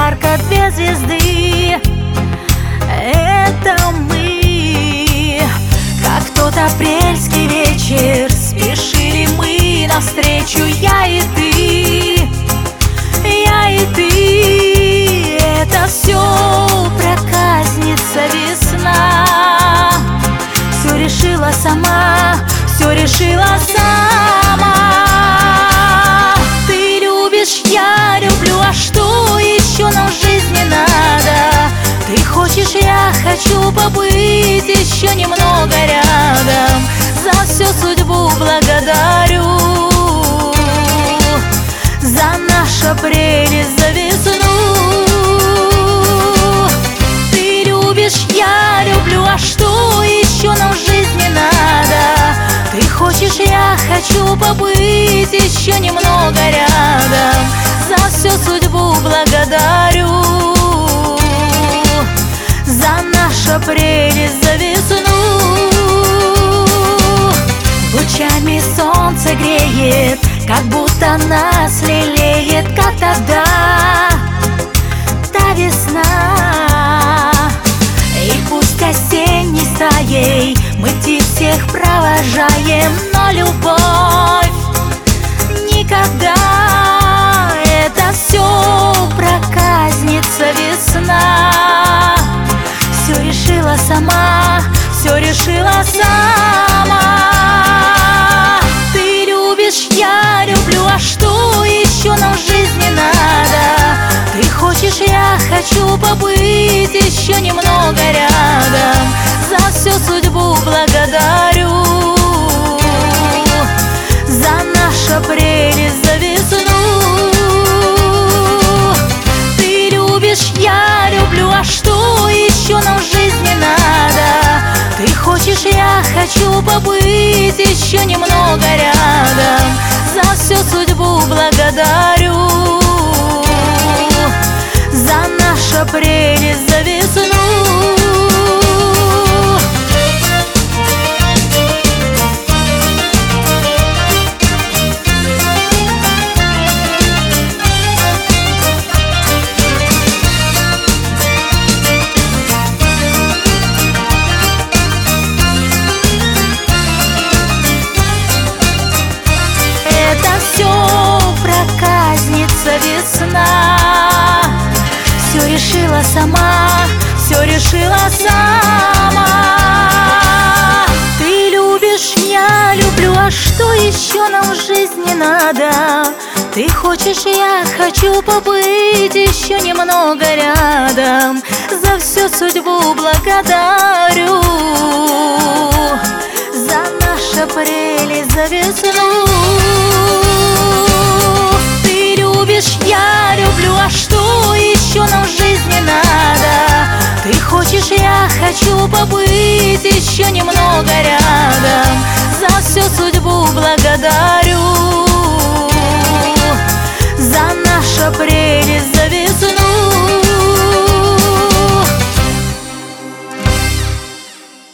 ярко, две звезды. Это мы, как тот апрельский вечер, спешили мы навстречу, я и ты, я и ты. Это все проказница весна, все решила сама, все решила сама. Ты любишь, я люблю, а что еще нам в жизни надо? Ты хочешь, я хочу побыть еще немного рядом. За всю судьбу благодарю, за наш апрель, за весну. Ты любишь, я люблю, а что еще нам в жизни надо? Ты хочешь, я хочу побыть еще немного рядом. За всю судьбу благодарю, за наш апрель, за весну. Лучами солнце греет, как будто нас лелеет, как тогда та весна. И пусть осенней стаей мы всех провожаем, но любовь никогда. Это все проказница весна, все решила сама, все решила сама. Ты любишь, я люблю, а что еще нам в жизни надо? Ты хочешь, я хочу побыть еще немного рядом. За всю судьбу благодарю, за наш апрель, за весну. Ты любишь, я люблю, а что еще нам в жизни надо? Ты хочешь, я хочу побыть еще немного рядом. За всю судьбу благодарю, за наш апрель, за весну. Весна, все решила сама, все решила сама. Ты любишь, я люблю, а что еще нам в жизни надо? Ты хочешь, я хочу побыть еще немного рядом. За всю судьбу благодарю, за наш апрель, за весну. Я люблю, а что еще нам в жизни надо? Ты хочешь, я хочу побыть еще немного рядом.